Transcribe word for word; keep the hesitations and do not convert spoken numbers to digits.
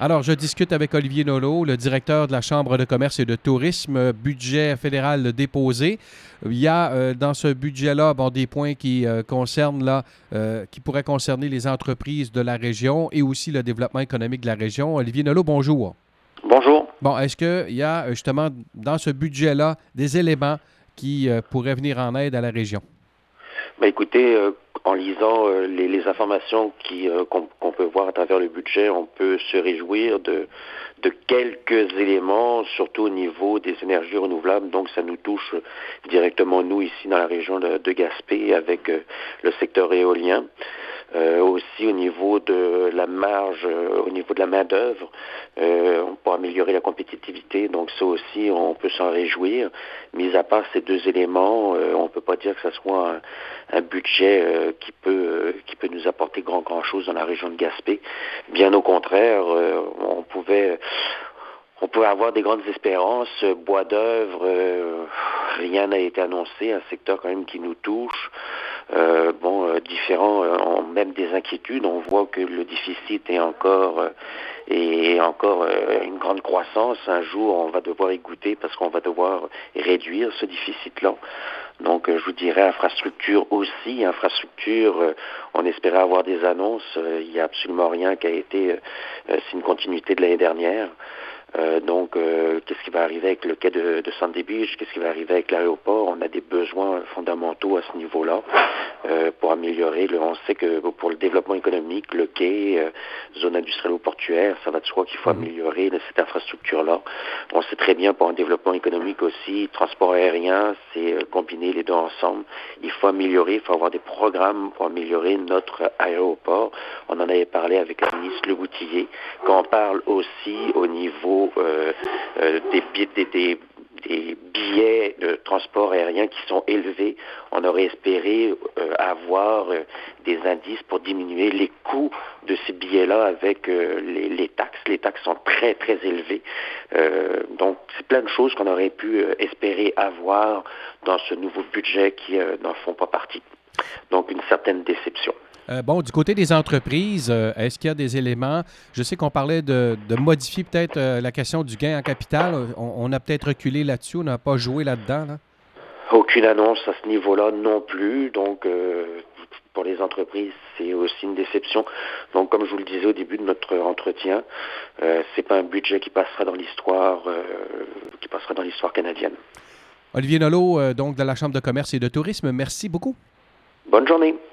Alors, je discute avec Olivier Nolot, le directeur de la Chambre de commerce et de tourisme, budget fédéral déposé. Il y a euh, dans ce budget-là bon, des points qui euh, concernent là, euh, qui pourraient concerner les entreprises de la région et aussi le développement économique de la région. Olivier Nolot, bonjour. Bonjour. Bon, est-ce qu'il y a justement dans ce budget-là des éléments qui euh, pourraient venir en aide à la région? Ben, écoutez, euh, en lisant euh, les, les informations qui, euh, qu'on, qu'on peut voir à travers le budget, on peut se réjouir de, de quelques éléments, surtout au niveau des énergies renouvelables. Donc, ça nous touche directement, nous, ici, dans la région de, de Gaspé, avec euh, le secteur éolien. Euh, aussi au niveau de la marge, euh, au niveau de la main-d'œuvre, euh, pour améliorer la compétitivité. Donc ça aussi, on peut s'en réjouir. Mis à part ces deux éléments, euh, on peut pas dire que ce soit un, un budget euh, qui peut euh, qui peut nous apporter grand grand chose dans la région de Gaspé. Bien au contraire, euh, on pouvait On pouvait avoir des grandes espérances, bois d'œuvre, euh, rien n'a été annoncé, un secteur quand même qui nous touche. Euh, bon, euh, différents, euh, on, même des inquiétudes, on voit que le déficit est encore, euh, est encore euh, une grande croissance. Un jour, on va devoir y goûter parce qu'on va devoir réduire ce déficit-là. Donc, euh, je vous dirais, infrastructure aussi, infrastructure, euh, on espérait avoir des annonces, euh, il n'y a absolument rien qui a été, euh, c'est une continuité de l'année dernière. Euh, donc, euh, qu'est-ce qui va arriver avec le quai de, de Sandy Beach? Qu'est-ce qui va arriver avec l'aéroport? On a des besoins fondamentaux à ce niveau-là euh, pour améliorer. Le, on sait que pour le développement économique, le quai, euh, zone industrielle ou portuaire, ça va de soi qu'il faut Mm-hmm. améliorer cette infrastructure-là. On sait très bien pour un développement économique aussi, transport aérien, c'est euh, combiner les deux ensemble. Il faut améliorer, il faut avoir des programmes pour améliorer notre aéroport. On en avait parlé avec la ministre Le Boutillier, quand on parle aussi au niveau Euh, euh, des, des, des, des billets de transport aérien qui sont élevés. On aurait espéré euh, avoir euh, des indices pour diminuer les coûts de ces billets-là avec euh, les, les taxes. Les taxes sont très, très élevées. Euh, donc, c'est plein de choses qu'on aurait pu euh, espérer avoir dans ce nouveau budget qui euh, n'en font pas partie. Donc, une certaine déception. Euh, bon, du côté des entreprises, euh, est-ce qu'il y a des éléments? Je sais qu'on parlait de, de modifier peut-être euh, la question du gain en capital. On, on a peut-être reculé là-dessus, on n'a pas joué là-dedans. Là. Aucune annonce à ce niveau-là non plus. Donc, euh, pour les entreprises, c'est aussi une déception. Donc, comme je vous le disais au début de notre entretien, euh, c'est pas un budget qui passera dans l'histoire, euh, qui passera dans l'histoire canadienne. Olivier Nolot, euh, donc de la Chambre de commerce et de tourisme, merci beaucoup. Bonne journée.